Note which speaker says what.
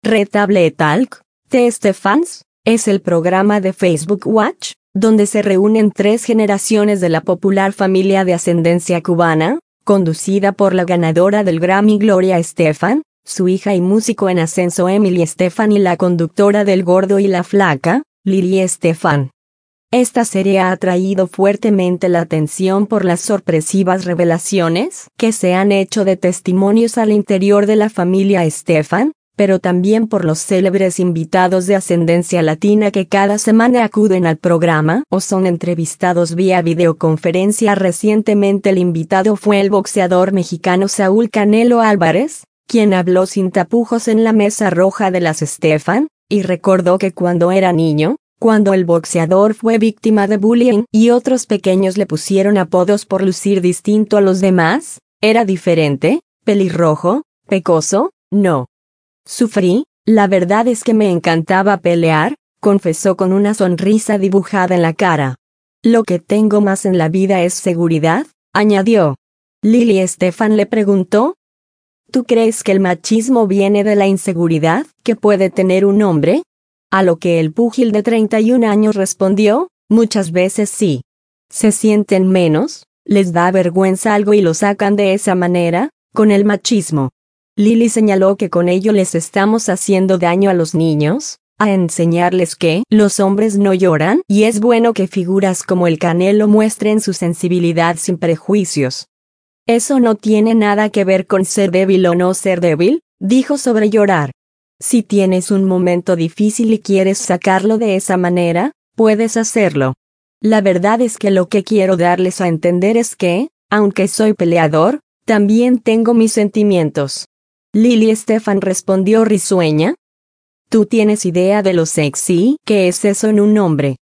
Speaker 1: Retable Talk, The Stephans, es el programa de Facebook Watch, donde se reúnen 3 generaciones de la popular familia de ascendencia cubana, conducida por la ganadora del Grammy Gloria Estefan, su hija y músico en ascenso Emily Estefan y la conductora del Gordo y la Flaca, Lili Estefan. Esta serie ha atraído fuertemente la atención por las sorpresivas revelaciones que se han hecho de testimonios al interior de la familia Estefan, pero también por los célebres invitados de ascendencia latina que cada semana acuden al programa o son entrevistados vía videoconferencia. Recientemente el invitado fue el boxeador mexicano Saúl Canelo Álvarez, quien habló sin tapujos en la mesa roja de las Estefan, y recordó que cuando era niño, cuando el boxeador fue víctima de bullying y otros pequeños le pusieron apodos por lucir distinto a los demás, era diferente, pelirrojo, pecoso, no. Sufrí, la verdad es que me encantaba pelear, confesó con una sonrisa dibujada en la cara. Lo que tengo más en la vida es seguridad, añadió. Lili Estefan le preguntó: ¿tú crees que el machismo viene de la inseguridad que puede tener un hombre? A lo que el púgil de 31 años respondió: muchas veces sí. Se sienten menos, les da vergüenza algo y lo sacan de esa manera, con el machismo. Lili señaló que con ello les estamos haciendo daño a los niños, a enseñarles que los hombres no lloran y es bueno que figuras como el Canelo muestren su sensibilidad sin prejuicios. Eso no tiene nada que ver con ser débil o no ser débil, dijo sobre llorar. Si tienes un momento difícil y quieres sacarlo de esa manera, puedes hacerlo. La verdad es que lo que quiero darles a entender es que, aunque soy peleador, también tengo mis sentimientos. Lili Estefan respondió risueña: ¿tú tienes idea de lo sexy que es eso en un hombre?